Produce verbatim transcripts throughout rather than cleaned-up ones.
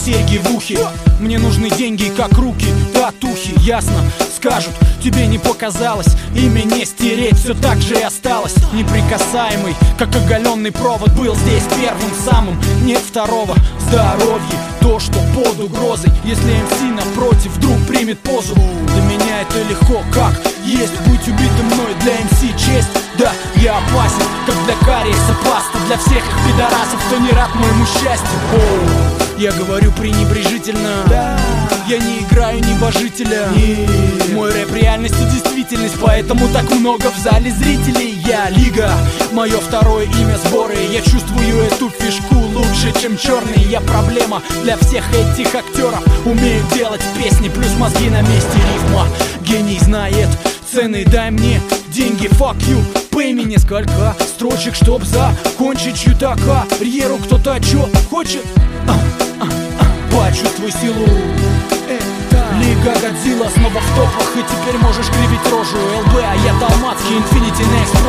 серьги в ухе. Мне нужны деньги, как руки, татухи. Ясно, скажут, тебе не показалось. Имя не стереть, все так же и осталось. Неприкасаемый, как оголенный провод. Был здесь первым самым, нет второго. Здоровье, то, что под угрозой. Если эм си напротив вдруг примет позу, для меня это легко, как есть быть убитым мной. Для эм си честь, да, я опасен, как для кариеса паста. Для всех их пидорасов, кто не рад моему счастью. Оу, я говорю пренебрежительно, да. Я не играю небожителя. Нет. Мой рэп реальность и действительность, поэтому так много в зале зрителей. Я лига, мое второе имя сборы. Я чувствую эту фишку лучше, чем черный. Я проблема для всех этих актеров. Умею делать песни, плюс мозги на месте. Рифма, гений знает цены, дай мне деньги, fuck you. Пэй мне несколько строчек, чтоб закончить чью-то карьеру. Кто-то чё хочет? А, а, а. Почувствуй силу. Лига Годзилла снова в топах, и теперь можешь кривить рожу. эл бэ, а я Далмацкий, Infinity Next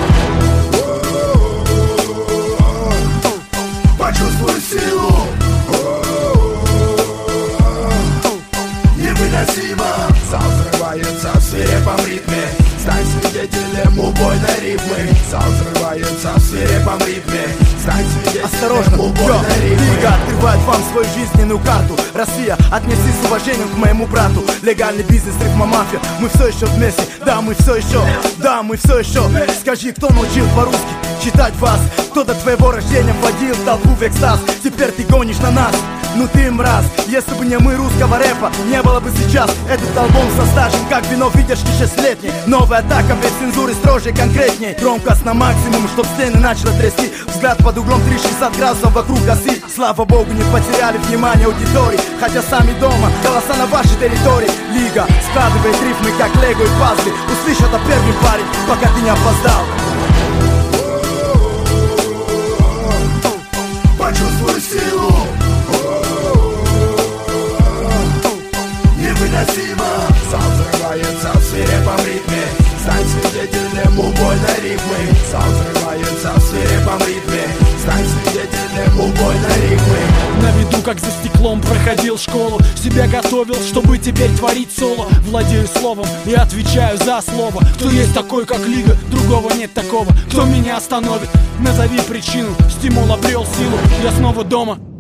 Project. Почувствуй силу. Невыносимо. Зал взрывается в свирепом ритме. Стань свидетелем убойной рифмы. Зал взрывается в свирепом ритме. Стань свидетелем Осторожно, убойной рифмы. Лига открывает вам свою жизненную карту. Россия, отнесись с уважением к моему брату. Легальный бизнес, рифма, мафия. Мы все еще вместе, да, мы все еще. Да, мы все еще. Скажи, кто научил по-русски читать вас? Кто до твоего рождения вводил толпу в экстаз? Теперь ты гонишь на нас. Ну ты мразь, если бы не мы русского рэпа, не было бы сейчас этот альбом со стажем, как вино выдержки шестилетней. Новая атака без цензуры, строже и конкретней. Громкость на максимум, чтоб стены начало трясти. Взгляд под углом триста шестьдесят градусов вокруг оси. Слава богу, не потеряли внимание аудитории, хотя сами дома, голоса на вашей территории. Лига складывает рифмы, как лего и пазлы. Услышь это первый парень, пока ты не опоздал. Почувствуй силу. Невыносимо. Зал взрывается в свирепом ритме. Стань свидетелем убойной рифмы. Зал взрывается в свирепом ритме. Стань свидетелем убойной рифмы. На виду, как за стеклом, проходил школу. Себя готовил, чтобы теперь творить соло. Владею словом и отвечаю за слово. Кто есть такой, как Лига, другого нет такого. Кто меня остановит? Назови причину. Стимул обрел силу, я снова дома.